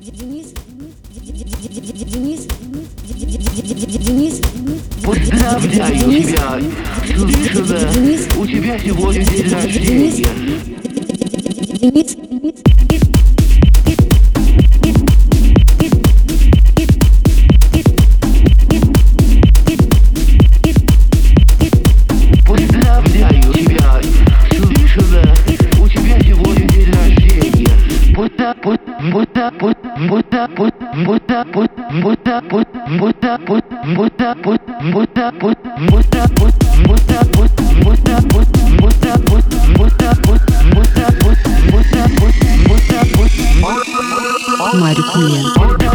Поздравляю тебя, слышала, у тебя сегодня день рождения. Поздравляю тебя, слышала, у тебя сегодня день рождения. Марик Милен.